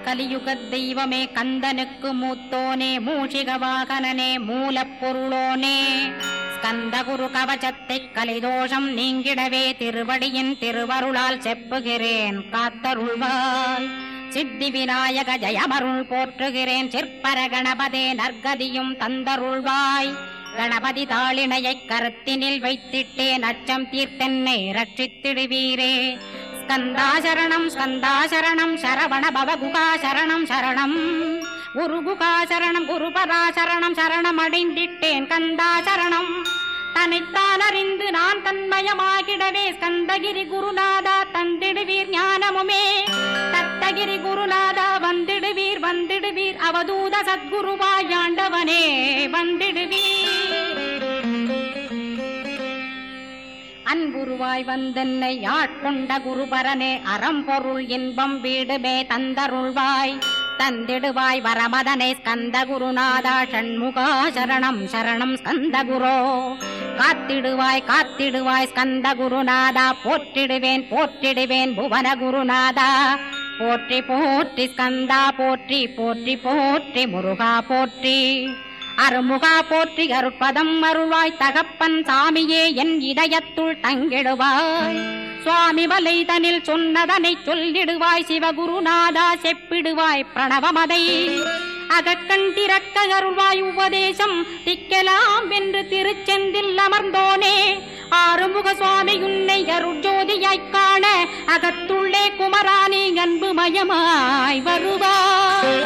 கலியுகத் தெய்வமே கந்தனுக்கு மூத்தோனே மூஷிக வாகனனே மூலப்பொருளோனே ஸ்கந்தகுரு கவசத்தை கலிதோஷம் நீங்கிடவே திருவடியின் திருவருளால் செப்புகிறேன் காத்தருள்வாய். சித்தி விநாயக ஜயமருள் போற்றுகிறேன் சிற்பர கணபதே நற்கதியும் தந்தருள்வாய். கணபதி தாளினையை கருத்தினில் வைத்திட்டேன் அச்சம் தீர்த்தென்னை ரட்சித்திடுவீரே. ஸ்கந்தாசரணம் ஸ்கந்தாசரணம் சரவண பவகுகாசரணம் சரணம் குருகுகாசரணம் குருபராசரணம் சரணம் அடைந்திட்டேன் கந்தாசரணம். தன்னைத்தான் அறிந்து நான் தன்மயமாகிடவே ஸ்கந்தகிரி குருநாதா தந்திடுவீர் ஞானமுமே. தத்தகிரி குருநாதா வந்திடுவீர் வந்திடுவீர் அவதூத சத்குருவாயாண்டவனே வந்திடுவீர். அன்புருவாய் வந்தென்னை ஆட்கொண்ட குருபரனே அறம்பொருள் இன்பம் வீடுமே தந்தருள்வாய். தந்திடுவாய் வரமதனை ஸ்கந்த குருநாதா ஷண்முகா சரணம் சரணம் ஸ்கந்த குரோ. காத்திடுவாய் காத்திடுவாய் ஸ்கந்த குருநாதா போற்றிடுவேன் போற்றிடுவேன் புவன குருநாதா. போற்றி போற்றி ஸ்கந்தா போற்றி போற்றி போற்றி முருகா போற்றி. அருமுகா போற்றி அருட்பதம் அருள்வாய் தகப்பன் சாமியே என் இதயத்துள் தங்கிடுவாய். சுவாமி மலை தனில் சொன்னதனை சொல்லிடுவாய் சிவகுருநாதா செப்பிடுவாய் பிரணவமதை. அகக்கண் திறக்க அருள்வாய் உபதேசம் திக்கலாம் என்று திருச்செந்தில் அமர்ந்தோனே. ஆறுமுக சுவாமி உன்னை அருட்ஜோதியாய்க் காண அகத்துள்ளே குமராணி அன்பு மயமாய் வருவாய்.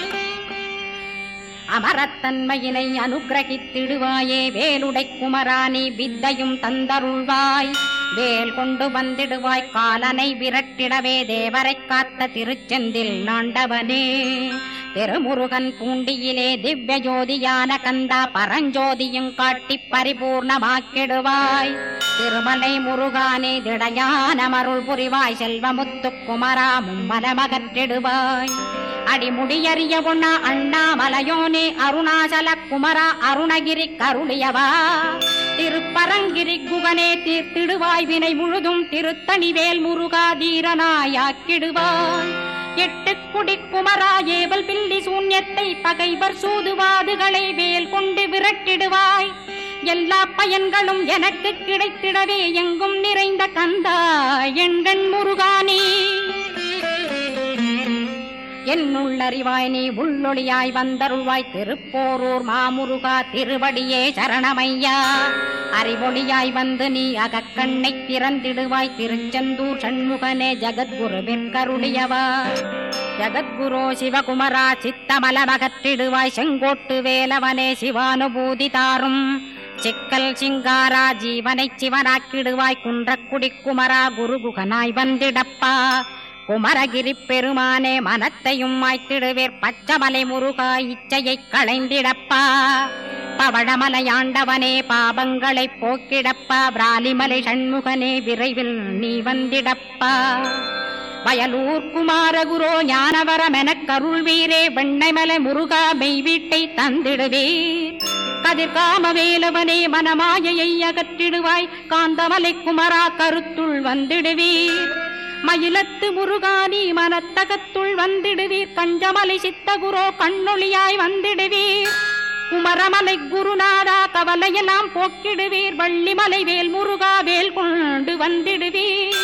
அமரத்தன்மையினை அனுகிரகித்திடுவாயே வேலுடை குமராணி வித்தையும் தந்தருள்வாய். வேல் கொண்டு வந்திடுவாய் காலனை விரட்டிடவே தேவரை காத்த திருச்செந்தில் நாண்டவனே. திருமுருகன் பூண்டியிலே திவ்ய ஜோதியான கந்தா பரஞ்சோதியும் காட்டி பரிபூர்ணமாக்கிடுவாய். திருமலை முருகானே திடையான மருள் புரிவாய் செல்வமுத்து குமரா மும்மலமகற்றிடுவாய். அடிமுடியறிய பொன்னா அண்ணாமலையோனே அருணாசல குமரா அருணகிரி கருளியவா. திருப்பரங்கிரி குகனே தீர்த்திடுவாய் வினை முழுதும் திருத்தணிவேல் முருகா தீரனாயாக்கிடுவாய். எட்டு குடி குமரா ஏவல் பில்லி சூன்யத்தை பகைவர் சூதுவாதுகளை வேல் கொண்டு விரட்டிடுவாய். எல்லா பயன்களும் எனக்கு கிடைத்திடவே எங்கும் நிறைந்த கந்தா எண்கண் முருகானே. என்னுள்ளறிவாய் நீ உள்ளொளியாய் வந்தருள்வாய் திருப்போரூர் மாமுருகா திருவடியே சரணமையா. அறிவொளியாய் வந்து நீ அகக்கண்ணை திறந்திடுவாய் திருச்செந்தூர் சண்முகனே ஜகத்குருவின் கருளியவா. ஜகத்குரோ சிவகுமரா சித்தமலமகற்றிடுவாய் செங்கோட்டு வேலவனே சிவானுபூதி தாரும். சிக்கல் சிங்காரா ஜீவனை சிவனாக்கிடுவாய் குன்றக்குடி குமரா குருகுகனாய் வந்திடப்பா. குமரகிரி பெருமானே மனத்தையும் மாய்த்திடுவேர் பச்சமலை முருகா இச்சையை களைந்திடப்பா. பவழமலையாண்டவனே பாபங்களை போக்கிடப்பா. பிராலிமலை சண்முகனே விரைவில் நீ வந்திடப்பா. வயலூர் குமாரகுரோ ஞானவரமெனக் கருள்வீரே வெண்ணைமலை முருகா மெய் வீட்டை தந்திடுவீர். கதிர்காம வேலவனே மனமாயையை அகற்றிடுவாய் காந்தமலை குமரா கருத்துள் வந்திடுவீர். மயிலத்து முருகானி மனத்தகத்துள் வந்திடுவீர். கஞ்சமலை சித்தகுரோ கண்ணொளியாய் வந்திடுவீர். குமரமலை குருநாதா கவலையெல்லாம் போக்கிடுவீர். வள்ளிமலை வேல் முருகா வேல் கொண்டு வந்திடுவீர்.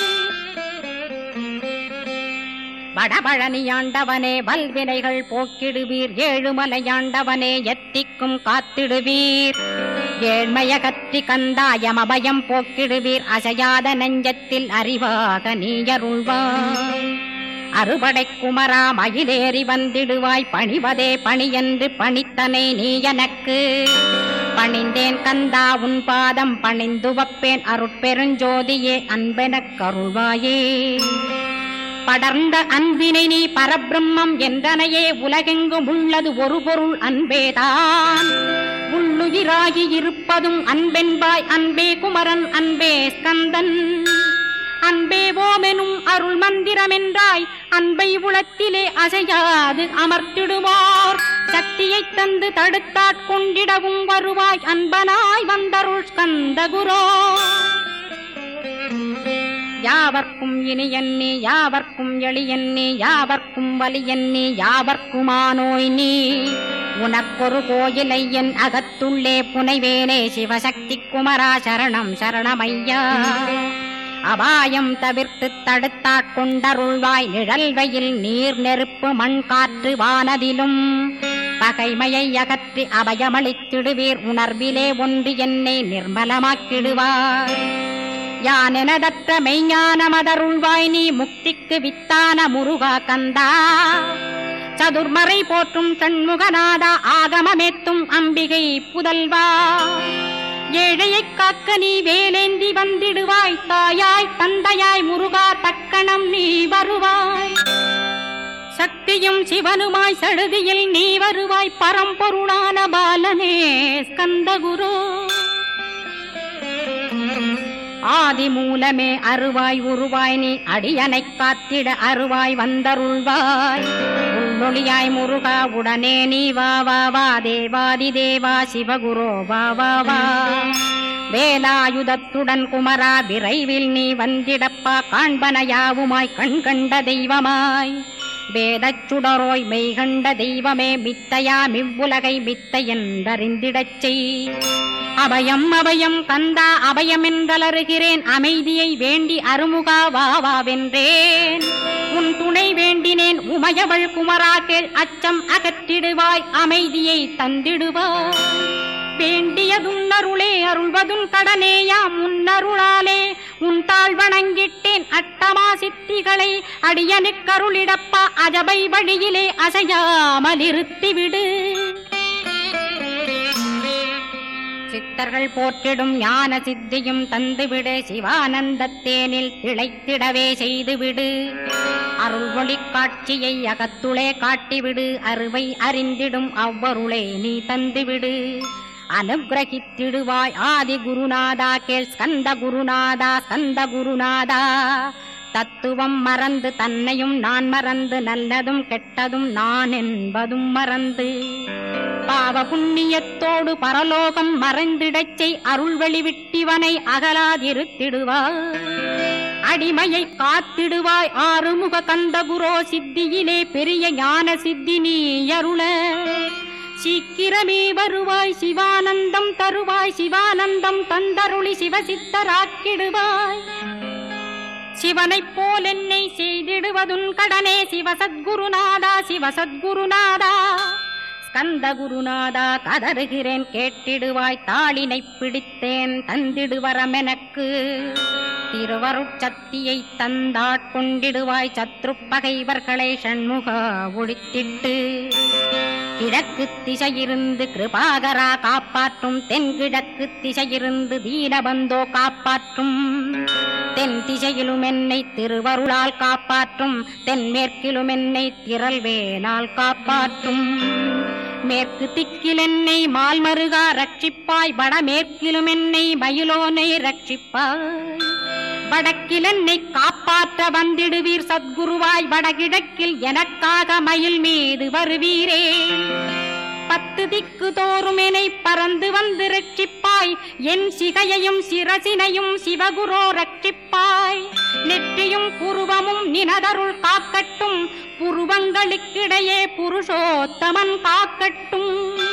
வடபழனியாண்டவனே வல்வினைகள் போக்கிடுவீர். ஏழுமலையாண்டவனே எத்திக்கும் காத்திடுவீர். ஏழ்மையகற்றி கந்தாயம் அபயம் போக்கிடுவீர். அசையாத நெஞ்சத்தில் அறிவாக நீயருள்வாய். அறுபடை குமரா மயிலேறி வந்திடுவாய். பணிவதே பணியென்று பணித்தனை நீ எனக்கு. பணிந்தேன் கந்தா உன் பாதம் பணிந்து வப்பேன் அருட்பெருஞ்சோதியே அன்பெனக் கருள்வாயே. படர்ந்த அன்பினை நீ பரபிரம்மம் என்றனையே உலகெங்கும் உள்ளது ஒரு பொருள் அன்பேதான். உள்ளுயிராகி இருப்பதும் அன்பென்பாய் அன்பே குமரன் அன்பே ஸ்கந்தன். அன்பே ஓமெனும் அருள் மந்திரமென்றாய் அன்பை உளத்திலே அசையாது அமர்த்திடுவார். சக்தியை தந்து தடுத்தாட்கொண்டிடவும் வருவாய் அன்பனாய் வந்தருள் ஸ்கந்த குரோ. யா யாவர்க்கும் இனியன்னி யாவர்க்கும் எளியன்னி யாவர்க்கும் வலியன்னி யாவர்க்குமானோய் நீ உனக்கொரு கோயிலை என் அகத்துள்ளே புனைவேனே சிவசக்தி குமரா சரணம் சரணமையா அபாயம் தவிர்த்து தடுத்தாட்கொண்டருள்வாய் நிழல்வையில் நீர் நெருப்பு மண் காற்று வானதிலும் பகைமையை அகற்றி அபயமளித்திடுவீர் உணர்விலே ஒன்று என்னை நிர்மலமாக்கிடுவார் யானெனதற்ற மெய்ஞானமதருள்வாய் நீ முக்திக்கு வித்தான முருகா கந்தா சதுர்மறை போற்றும் சண்முகநாதா ஆகமமேத்தும் அம்பிகை புதல்வா ஏழையை காக்க நீ வேலேந்தி வந்திடுவாய் தாயாய் தந்தையாய் முருகா தக்கணம் நீ வருவாய் சக்தியும் சிவனுமாய் சடுதியில் நீ வருவாய் பரம்பொருளான பாலனே ஸ்கந்தகுரு ஆதி மூலமே அருவாய் உருவாய் நீ அடியனை காத்திட அருவாய் வந்தருள்வாய் உள்ளொளியாய் முருகா உடனே நீ வா வா வா தேவாதி தேவா சிவகுரோ வா வா வா வேலாயுதத்துடன் குமரா விரைவில் நீ வந்திடப்பா காண்பன யாவுமாய் கண் கண்ட தெய்வமாய் வேதச் சுடரோய் மெய்கண்ட தெய்வமே மித்தையா மிவ்வுலகை மித்தை என்றறிந்திடச் செய் அபயம் அபயம் கந்தா அபயம் என்றலறுகிறேன் அமைதியை வேண்டி அருமுகா வாவென்றேன் உன் துணை வேண்டினேன் உமையவள் குமரா கேள் அச்சம் அகற்றிடுவாய் அமைதியை தந்திடுவாய் வேண்டியதும் அருளே அருள்வதும் கடனேயா முன்னருளாலே உன் தாழ் வணங்கிட்டேன் அட்டமா சித்திகளை அடியனுக்கருளிடப்பா அஜபை வழியிலே அசையாமல் இருத்திவிடு சித்தர்கள் போற்றிடும் ஞான சித்தியும் தந்துவிடு சிவானந்தத்தேனில் திளைத்திடவே செய்துவிடு அருள் ஒளி காட்சியை அகத்துளே காட்டிவிடு அருவை அறிந்திடும் அவ்வருளே நீ தந்துவிடு அனுகிரகித்திடுவாய் ஆதி குருநாதா கேள் ஸ்கந்த குருநாதா ஸ்கந்த குருநாதா தத்துவம் மறந்து தன்னையும் நான் மறந்து நல்லதும் கெட்டதும் நான் என்பதும் மறந்து பாவ புண்ணியத்தோடு பரலோகம் மறைந்திடச்சை அருள் வெளிவிட்டிவனை அகலாதிருத்திடுவாய் அடிமையை காத்திடுவாய் ஆறுமுக கந்தகுரோ சித்தியிலே பெரிய ஞான சித்தி நீ அருள சீக்கிரமே வருவாய் சிவானந்தம் தருவாய் சிவானந்தம் தந்தருளி சிவசித்தராக்கிடுவாய் சிவனைப் போல் என்னை செய்திடுவதுன் கடனே சிவசத்குருநாதா சிவசத்குருநாதா ஸ்கந்த குருநாதா கதறுகிறேன் கேட்டிடுவாய் தாளினை பிடித்தேன் தந்திடுவரமெனக்கு திருவருட்சக்தியை தந்தாட்கொண்டிடுவாய் சத்ரு பகைவர்களை ஷண்முகா ஒழித்திட்டு கிழக்கு திசையிருந்து கிருபாகரா காப்பாற்றும் தென்கிழக்கு திசையிருந்து தீனபந்தோ காப்பாற்றும் தென் திசையிலும் என்னை திருவருளால் காப்பாற்றும் தென்மேற்கிலும் என்னை திரள்வேலால் காப்பாற்றும் மேற்கு திக்கில் என்னை மால்மருகா ரட்சிப்பாய் வடமேற்கிலும் என்னை மயிலோனை ரட்சிப்பாய் வடக்கில் என்னை காப்பாற்ற வந்திடுவீர் சத்குருவாய் வடகிழக்கில் எனக்காக மயில் மீது வருவீரே 10 திக்கு தோறும் என்னை பறந்து வந்து ரட்சிப்பாய் என் சிகையையும் சிரசினையும் சிவகுரோ ரட்சிப்பாய் நெற்றியும் புருவமும் நினதருள் காக்கட்டும் புருவங்களுக்கிடையே புருஷோத்தமன் காக்கட்டும்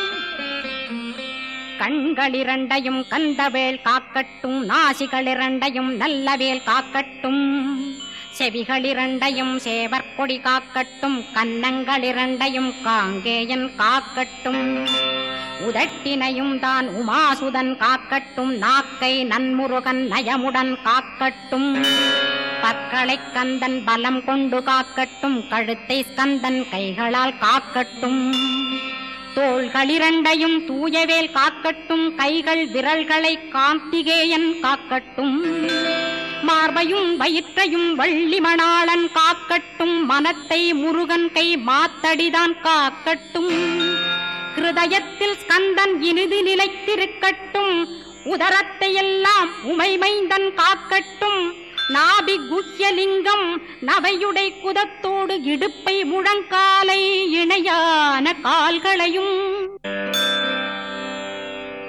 கண்களிரண்டையும் கந்தவேல் காக்கட்டும் நாசிகளிரண்டையும் நல்லவேல் காக்கட்டும் செவிகளிரண்டையும் சேவற்கொடி காக்கட்டும் கன்னங்களிரண்டையும் காங்கேயன் காக்கட்டும் உதட்டினையும் தான் உமாசுதன் காக்கட்டும் நாக்கை நன்முருகன் நயமுடன் காக்கட்டும் பற்களை கந்தன் பலம் கொண்டு காக்கட்டும் கழுத்தை ஸ்கந்தன் கைகளால் காக்கட்டும் தோள்களிரண்டையும் தூயவேல் காக்கட்டும் கைகள் விரல்களை கார்த்திகேயன் காக்கட்டும் மார்பையும் வயிற்றையும் வள்ளிமணாளன் காக்கட்டும் மனத்தை முருகன் கை மாத்தடிதான் காக்கட்டும் ஹிருதயத்தில் ஸ்கந்தன் இனிது நிலைத்திருக்கட்டும் உதரத்தை எல்லாம் உமைமைந்தன் காக்கட்டும் நாபி குஹ்யலிங்கம் நவையுடை குதத்தோடு இடுப்பை முழங்காலை இணையான கால்களையும்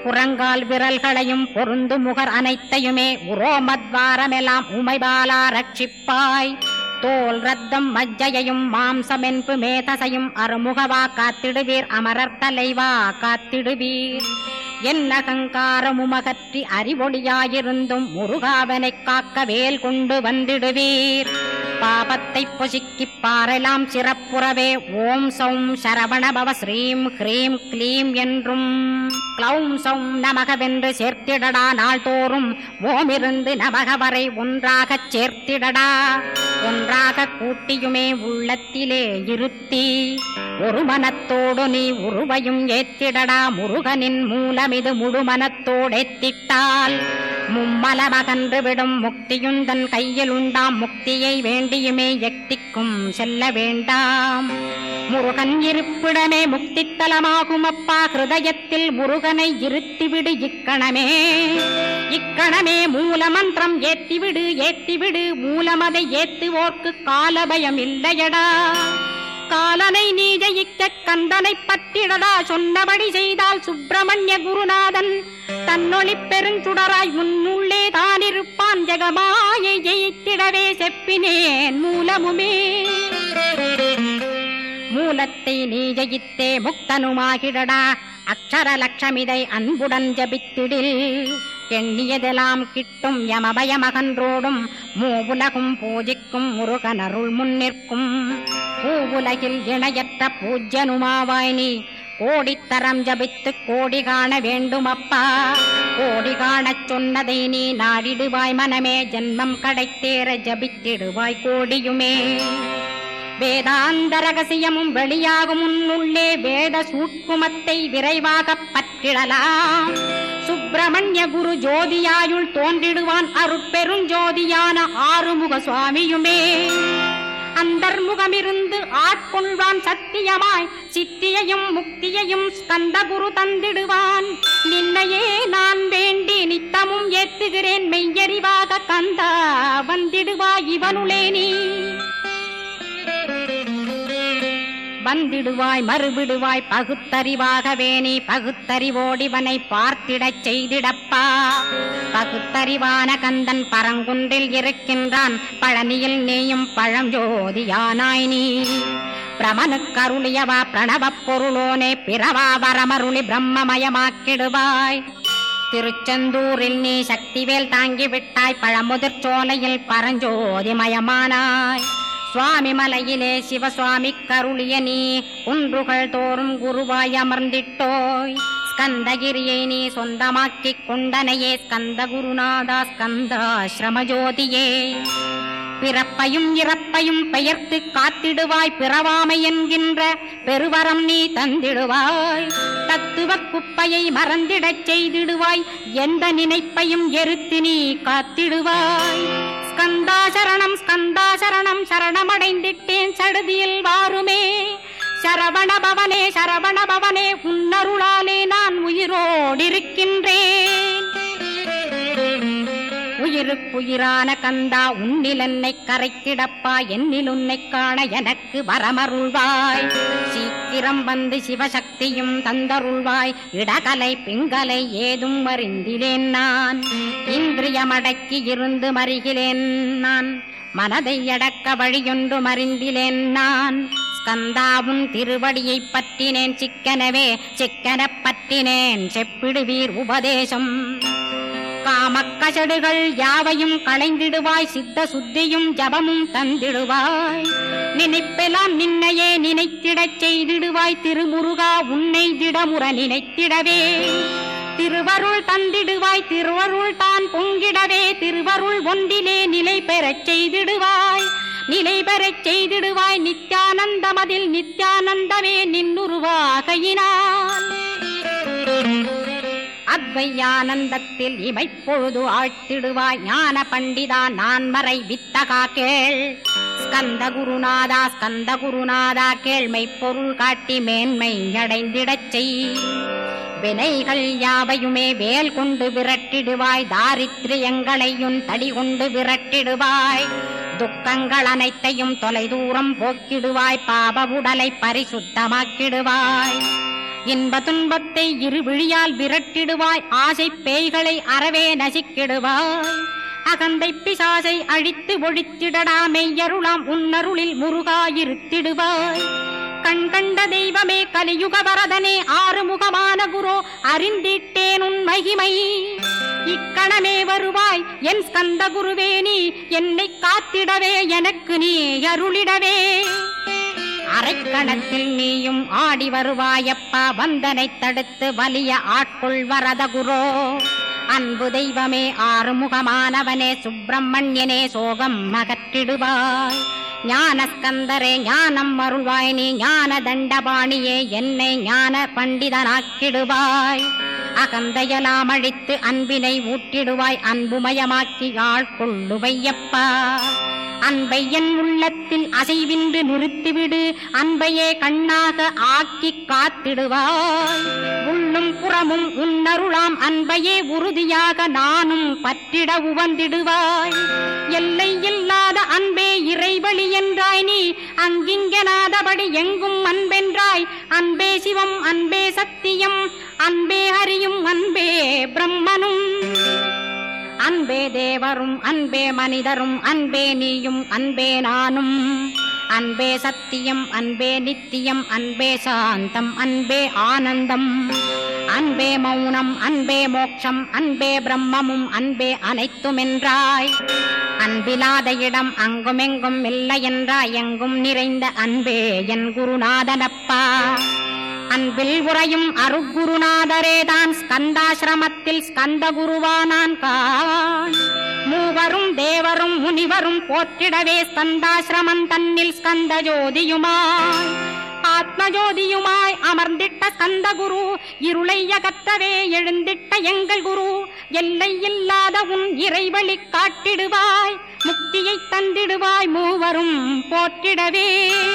புறங்கால் விரல்களையும் பொருந்து முகர் அனைத்தையுமே உரோமத்வாரமெல்லாம் உமைபாலா ரட்சிப்பாய். தோல் ரத்தம் மஜ்ஜையையும் மாம்சமென்பு மேதசையும் அருமுகவா காத்திடுவீர். அமரர் தலைவா காத்திடுவீர். என் அகங்காரமுமகற்றி அறிவொளியாயிருந்தும் முருகாவனைக் காக்க வேல் கொண்டு வந்திடுவீர். பாபத்தை பொசுக்கி பாரெல்லாம் சிறப்புறவே ஓம் சௌம் சரவணபவ ஸ்ரீம் ஹ்ரீம் க்ளீம் என்றும் க்ளௌம் சௌம் நமகவென்று சேர்த்திடடா. நாள்தோறும் ஓமிருந்து நமக வரை ஒன்றாகச் சேர்த்திடடா. ஒன்றாக கூட்டியுமே உள்ளத்திலே இருத்தி ஒரு மனத்தோடு நீ உருவையும் ஏத்திடடா. முருகனின் மூலமிது முழு மனத்தோடேத்திட்டால் மும்மலமகன்று விடும். முக்தியுந்தன் கையில் உண்டாம். முக்தியை வேண்டியுமே எக்திக்கும் செல்ல வேண்டாம். முருகன் இருப்பிடமே முக்தித்தலமாகும் அப்பா. ஹிருதயத்தில் முருகனை இருத்திவிடு இக்கணமே. இக்கணமே மூலமந்திரம் ஏத்திவிடு ஏத்திவிடு. மூலமதை ஏத்துவோர்க்கு காலபயம் இல்லையடா. காலனை நீ ஜெயிக்க கந்தனை பற்றிடடா. சொன்னபடி செய்தால் சுப்பிரமணிய குருநாதன் தன்னொளி பெருஞ்சுடராய் முன்னுள்ளே தானிருப்பான். ஜெகமாயை ஜெயித்திடவே செப்பினேன் மூலமுமே. மூலத்தை நீ ஜெயித்தே முக்தனுமாகிடடா. அக்ஷர லட்சமிதை அன்புடன் ஜபித்திடில் எண்ணியதெல்லாம் கிட்டும். யமபயமகன்றோடும் மூவுலகும் பூஜிக்கும் முருகனருள் முன்னிற்கும். பூவுலகில் இணையற்ற பூஜ்யனுமாவாய் நீ. கோடித்தரம் ஜபித்து கோடி காண வேண்டுமப்பா. கோடி காணச் சொன்னதை நீ நாடிடுவாய் மனமே. ஜென்மம் கடைத்தேற ஜபித்திடுவாய் கோடியுமே. வேதாந்த ரகசியமும் வெளியாகும் உன்னுள்ளே. வேத சூட்குமத்தை விரைவாகப் பற்றிடலாம். சுப்பிரமணிய குரு ஜோதியாயுள் தோன்றிடுவான். அருட்பெருஞ்சோதியான ஆறுமுக சுவாமியுமே. அந்தர்முகமிருந்து ஆட்கொள்வான் சத்தியமாய். சித்தியையும் முக்தியையும் ஸ்கந்த குரு தந்திடுவான். நின்னையே நான் வேண்டி நித்தமும் ஏத்துகிறேன் மெய்யறிவாக. கந்தா வந்திடுவாய் இவனுளே நீ. வந்திடுவாய் மறுவிடுவாய் பகுத்தறிவாகவே நீ. பகுத்தறிவோடிவனை பார்த்திடச் செய்திடப்பா. பகுத்தறிவான கந்தன் பரங்குன்றில் இருக்கின்றான். பழனியில் நீயும் பழஞ்சோதியானாய் நீ. பிரமனுக்கருளியவா பிரணவப் பொருளோனே. பிறவா வரமருளி பிரம்மமயமாக்கிடுவாய். திருச்செந்தூரில் நீ சக்திவேல் தாங்கிவிட்டாய். பழமுதிர் சோலையில் பரஞ்சோதிமயமானாய். சுவாமி மலையிலே சிவசுவாமி கருளிய நீ. குன்றுகள் தோறும் குருவாய் அமர்ந்திட்டோய். ஸ்கந்தகிரியை நீ சொந்தமாக்கிக் கொண்டனையே. ஸ்கந்த குருநாதா ஸ்கந்தாஸ்ரமஜோதியே. பிறப்பையும் இறப்பையும் பெயர்த்து காத்திடுவாய். பிறவாமை என்கின்ற பெருவரம் நீ தந்திடுவாய். தத்துவ குப்பையை மறந்திடச் செய்திடுவாய். எந்த நினைப்பையும் எரித்து நீ காத்திடுவாய். ஸ்கந்தா சரணம் ஸ்கந்தா சரணம். சரணமடைந்திட்டேன் சடுதியில் வாருமே. சரவண பவனே சரவண பவனே. உன்னருளாலே நான் உயிரோடிருக்கின்றேன். உயிருக்குயிரான கந்தா உன்னில் என்னை கரைத்திடப்பா. என்னில் உன்னை காண எனக்கு வரமருள்வாய். சீக்கிரம் வந்து சிவசக்தியும் தந்தருள்வாய். இடகலை பிங்கலை ஏதும் அறிந்திலேன் நான். இந்திரியமடக்கி இருந்து மறிகிலேன் நான். மனதை அடக்க வழியொன்று மறிந்திலேன் நான். ஸ்கந்தாவும் திருவடியை பற்றினேன் சிக்கனவே. சிக்கனப் பற்றினேன் செப்பிடுவீர் உபதேசம். காமக்கசடுகள் யாவையும் களைந்திடுவாய். சித்த சுத்தியும் ஜபமும் தந்திடுவாய். நினைப்பெல்லாம் நின்னையே நினைத்திடச் செய்திடுவாய். திருமுருகா உன்னை திடமுற நினைத்திடவே திருவருள் தந்திடுவாய். திருவருள் தான் பொங்கிடவே திருவருள் ஒன்றிலே நிலை பெறச் செய்திடுவாய். நிலை பெறச் செய்திடுவாய். நித்யானந்தமதில் நித்யானந்தமே நின்னுருவாகையினால். அத்வையானந்தத்தில் இமைப்பொழுது ஆழ்த்திடுவாய். ஞான பண்டிதா நான் மறை வித்தகா கேள். ஸ்கந்த குருநாதா கேள்மை பொருள் காட்டி மேன்மை அடைந்திடச் செய். வினைகள் யாவையுமே வேல் கொண்டு விரட்டிடுவாய். தாரித்ரியங்களையும் தடி கொண்டு விரட்டிடுவாய். துக்கங்கள் அனைத்தையும் தொலை தூரம் போக்கிடுவாய். பாப உடலை பரிசுத்தமாக்கிடுவாய். இன்ப துன்பத்தை இருவிழியால் விரட்டிடுவாய். ஆசை பேய்களை அறவே நசிக்கிடுவாய். அகந்தை பிசாசை அழித்து ஒழித்திடடா. மெய்யருளாம் உன்னருளில் முருகாயிருத்திடுவாய். கண் கண்ட தெய்வமே கலியுக வரதனே ஆறுமுகமான குரோ அறிந்திட்டேன் உன் மகிமை. இக்கணமே வருவாய் என் ஸ்கந்த குருவே. நீ என்னை காத்திடவே எனக்கு நீ அருளிடவே. அரைக்கணத்தில் நீயும் ஆடி வருவாயப்பா. வந்தனை தடுத்து வலிய ஆட்கொள் வரத குரோ. அன்பு தெய்வமே ஆறுமுகமானவனே சுப்பிரமணியனே சோகம் அகற்றிடுவாய். ஞானஸ்கந்தரே ஞானம் அருள்வாய். நீ ஞான தண்டபாணியே என்னை ஞான பண்டிதனாக்கிடுவாய். அகந்தையலாம் அழித்து அன்பினை ஊட்டிடுவாய். அன்புமயமாக்கி ஆட்கொள்ளுவையப்பா. அன்பை என் உள்ளத்தில் அசைவின்று நிறுத்திவிடு. அன்பையே கண்ணாக ஆக்கி காத்திடுவாய். உள்ளும் புறமும் உன்னருளாம் அன்பையே உறுதியாக நானும் பற்றிட உவந்திடுவாய். எல்லை இல்லாத அன்பே இறைவழி என்றாய். நீ அங்கிங்கனாதபடி எங்கும் அன்பென்றாய். அன்பே சிவம் அன்பே சத்தியம் அன்பே ஹரியும் அன்பே பிரம்மனும். அன்பே தேவரும் அன்பே மனிதரும் அன்பே நீயும் அன்பே நானும். அன்பே சத்தியம் அன்பே நித்தியம் அன்பே சாந்தம் அன்பே ஆனந்தம். அன்பே மௌனம் அன்பே மோட்சம் அன்பே பிரம்மமும் அன்பே அனைத்துமென்றாய். அன்பிலாத இடம் அங்குமெங்கும் இல்லை என்றாய். எங்கும் நிறைந்த அன்பே என் குருநாதனப்பா. அன்பில் உறையும் அருகுருநாதரேதான் ஸ்கந்தாசிரமத்தில் ஸ்கந்த குருவானான் கான். மூவரும் தேவரும் முனிவரும் போற்றிடவே ஸ்கந்தாசிரமம் தன்னில் ஸ்கந்த ஜோதியுமாய் ஆத்மஜோதியுமாய் அமர்ந்திட்ட ஸ்கந்த குரு. இருளை அகற்றவே எழுந்திட்ட எங்கள் குரு. எல்லை இல்லாத உன் இறைவழி காட்டிடுவாய். முக்தியை தந்திடுவாய் மூவரும் போற்றிடவே.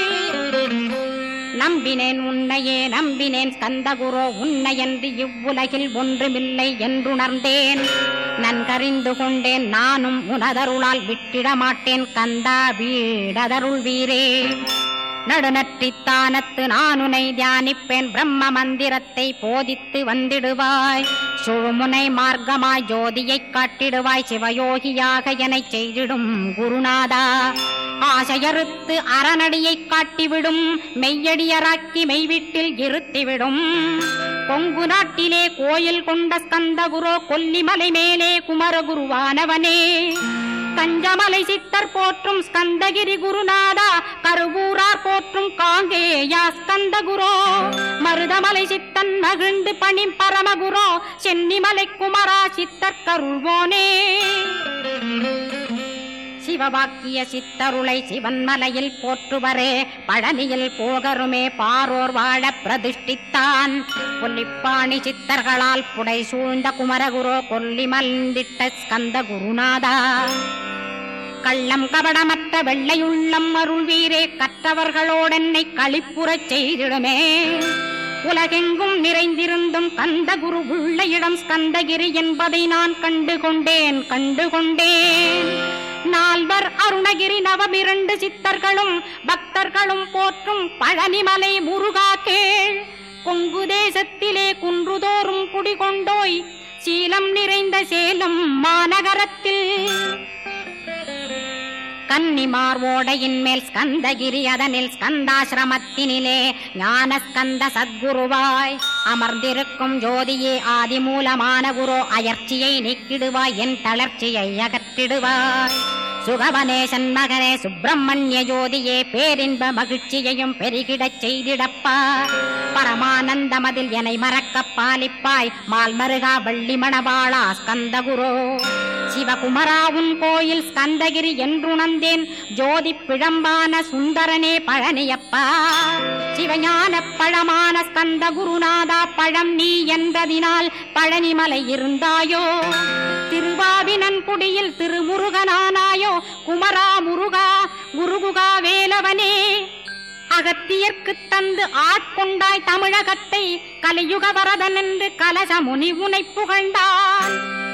நம்பினேன் உன்னையே நம்பினேன் ஸ்கந்தகுரோ. உன்னையன்று இவ்வுலகில் ஒன்றுமில்லை என்றுணர்ந்தேன். நன்கறிந்து கொண்டேன் நானும் உனதருளால் விட்டிட மாட்டேன். கந்தா வீடதருள் வீரே. நடுநற்றித்தானத்து நான் உனை தியானிப்பேன். பிரம்ம மந்திரத்தை போதித்து வந்திடுவாய். சுழுமுனை மார்க்கமாய் ஜோதியைக் காட்டிடுவாய். சிவயோகியாக எனச் செய்திடும் குருநாதா. ஆசையறுத்து அறநடியை காட்டிவிடும். மெய்யடியராக்கி மெய்வீட்டில் இருத்திவிடும். கொங்கு நாட்டிலே கோயில் கொண்ட ஸ்கந்தகுரோ. கொல்லிமலை மேலே குமரகுருவானவனே. கஞ்சமலை சித்தர் போற்றும் ஸ்கந்தகிரி குருநாதா. கருவூரார் போற்றும் காங்கேயா ஸ்கந்தகுரோ. மருதமலை சித்தன் மகிழ்ந்து பணி பரமகுரோ. சென்னிமலை குமரா சித்தர் கருள்வோனே. சிவவாக்கிய சித்தருளை சிவன்மலையில் போற்றுவரே. பழனியில் போகருமே பாரோர் வாழ பிரதிஷ்டித்தான். கொல்லிப்பாணி சித்தர்களால் புடை சூழ்ந்த குமரகுரோ. கொல்லி மல்ந்திட்ட ஸ்கந்த குருநாதா. கள்ளம் கபடமற்ற வெள்ளையுள்ளம் அருள் வீரே. கற்றவர்களோடென்னை களிப்புறச் செய்திடுமே. உலகெங்கும் நிறைந்திருந்தும் கந்த குரு உள்ள இடம் ஸ்கந்தகிரி என்பதை நான் கண்டுகொண்டேன். நால்வர் அருணகிரி நவமிரண்டு சித்தர்களும் பக்தர்களும் போற்றும் பழனிமலை முருகா கேள். கொங்கு தேசத்திலே குன்றுதோறும் குடிகொண்டோய். சீலம் நிறைந்த சேலம் மாநகரத்தில் கன்னிமார் ஓடையின் மேல் ஸ்கந்தகிரி. அதனில் ஸ்கந்தாசிரமத்தினிலே ஞான ஸ்கந்த சத்குருவாய் அமர்ந்திருக்கும் ஜோதியே. ஆதிமூலமான குரு. அயற்சியை நீக்கிடுவாய். என் தளர்ச்சியை அகற்றிடுவாய். சுகவனேசன் மகனே சுப்பிரமணிய ஜோதியே. பேரின்ப மகிழ்ச்சியையும் பெருகிடச் செய்திடப்பா. பரமானந்தமதில் என்னை மறக்க பாலிப்பாய். மால்மருகா வள்ளி மணவாளா ஸ்கந்தகுரோ. சிவகுமரா உன் கோயில் ஸ்கந்தகிரி என்றுணர்ந்தேன். ஜோதி பிழம்பான சுந்தரனே பழனியப்பா. சிவஞான பழமான ஸ்கந்த குருநாதா. பழம் நீ என்றதினால் பழனிமலை இருந்தாயோ. திருவாவினன் குடியில் திருமுருகனானாயோ. குமரா முருகா குருகுகா வேலவனே. அகத்தியர்க்கு தந்து ஆட்கொண்டாய் தமிழகத்தை. கலியுக வரதன் என்று கலசமுனி உனை புகழ்ந்தான்.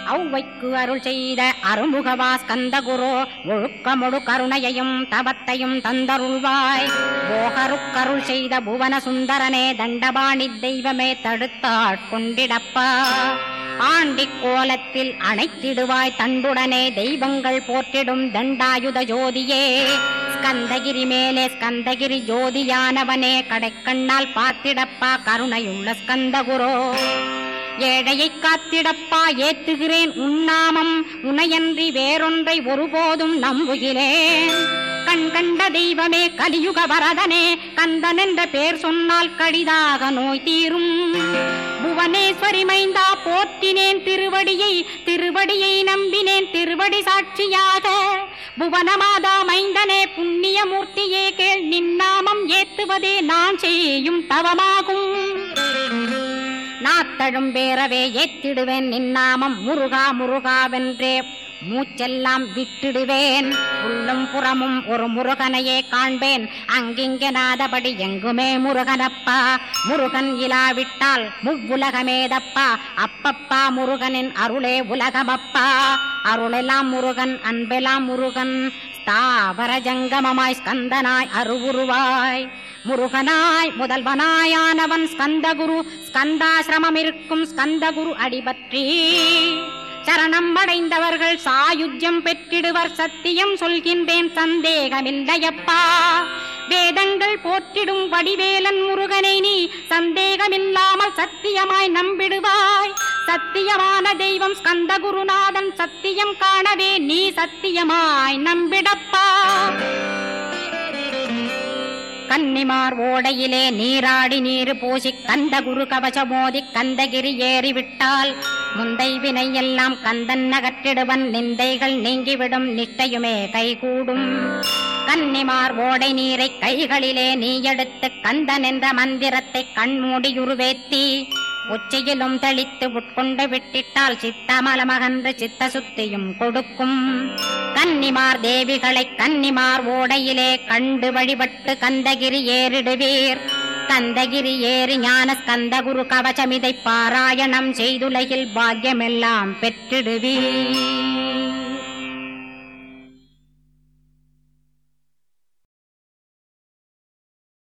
ஔவைக்கு அருள் செய்த அருமுகவா ஸ்கந்தகுரு ஒழுக்கமொடு கருணையையும் தவத்தையும் தந்தருள்வாய். போகருக்கருள் செய்த புவன சுந்தரனே தண்டபாணி தெய்வமே தடுத்தாட்கொண்டிடப்பா. ஆண்டி கோலத்தில் அணைத்திடுவாய் தண்டுடனே தெய்வங்கள் போற்றிடும் தண்டாயுத ஜோதியே. ஸ்கந்தகிரி மேலே ஸ்கந்தகிரி ஜோதியானவனே கடைக்கண்ணால் பார்த்திடப்பா கருணையுள்ள ஸ்கந்தகுரோ. ஏழையை காத்திடப்பா ஏத்துகிறேன் உன்னாமம் உனையன்றி வேறொன்றை ஒருபோதும் நம்புகிறேன். கண் கண்ட தெய்வமே கலியுக வரதனே கந்தன் என்ற பேர் சொன்னால் கடிதாக நோய் தீரும். புவனேஸ்வரி மைந்தா போற்றினேன் திருவடியை நம்பினேன் திருவடி சாட்சியாக. புவனமாதா மைந்தனே புண்ணியமூர்த்தியே கேள் நின்னாமம் ஏத்துவதே நான் செய்யும் தவமாகும். நாத்தழும் பேரவே ஏத்திடுவேன் நின்னாமம் முருகா முருகாவென்றே மூச்செல்லாம் விட்டிடுவேன். உள்ளும் புறமும் ஒரு முருகனையே காண்பேன் அங்கிங்கனாதபடி எங்குமே முருகனப்பா. முருகன் இலாவிட்டால் முவ்வுலகமேதப்பா. அப்பப்பா முருகனின் அருளே உலகமப்பா. அருளெல்லாம் முருகன் அன்பெல்லாம் முருகன் ஸ்தாவர ஜங்கமமாய் ஸ்கந்தனாய் அருவுருவாய். முருகனாய் முதல்வனாயானவன் ஸ்கந்தகுரு. ஸ்கந்தாசிரமம் இருக்கும் ஸ்கந்தகுரு அடிபற்றி சரணம் அடைந்தவர்கள் சாயுஜ்யம் பெற்றிடுவர். சத்தியம் சொல்கின்றேன் சந்தேகமில்லையப்பா. வேதங்கள் போற்றிடும் வடிவேலன் முருகனை நீ சந்தேகமில்லாமல் சத்தியமாய் நம்பிடுவாய். சத்தியமான தெய்வம் ஸ்கந்தகுருநாதன் சத்தியம் காணவே நீ சத்தியமாய் நம்பிடப்பா. கன்னிமார் ஓடையிலே நீராடி நீர் பூசி கந்தகுரு கவசமோதி கந்தகிரி ஏறிவிட்டால் முந்தை வினை எல்லாம் கந்தன் நகற்றிடுவன். நிந்தைகள் நீங்கிவிடும் நிஷ்டையுமே கைகூடும். கன்னிமார் ஓடை நீரை கைகளிலே நீ எடுத்து கந்தன் என்ற மந்திரத்தை கண்மூடியுருவேத்தி உச்சியிலும் தெளித்து உட்கொண்டு விட்டிட்டால் சித்தமலமகன்று சித்த சுத்தியும் கொடுக்கும். கன்னிமார் தேவிகளை கன்னிமார் ஓடையிலே கண்டு வழிபட்டு கந்தகிரி ஏறிடுவீர். கந்தகிரி ஏறி ஞான ஸ்கந்தகுரு கவசமிதை பாராயணம் செய்துலகில் பாக்கியமெல்லாம் பெற்றிடுவீர்.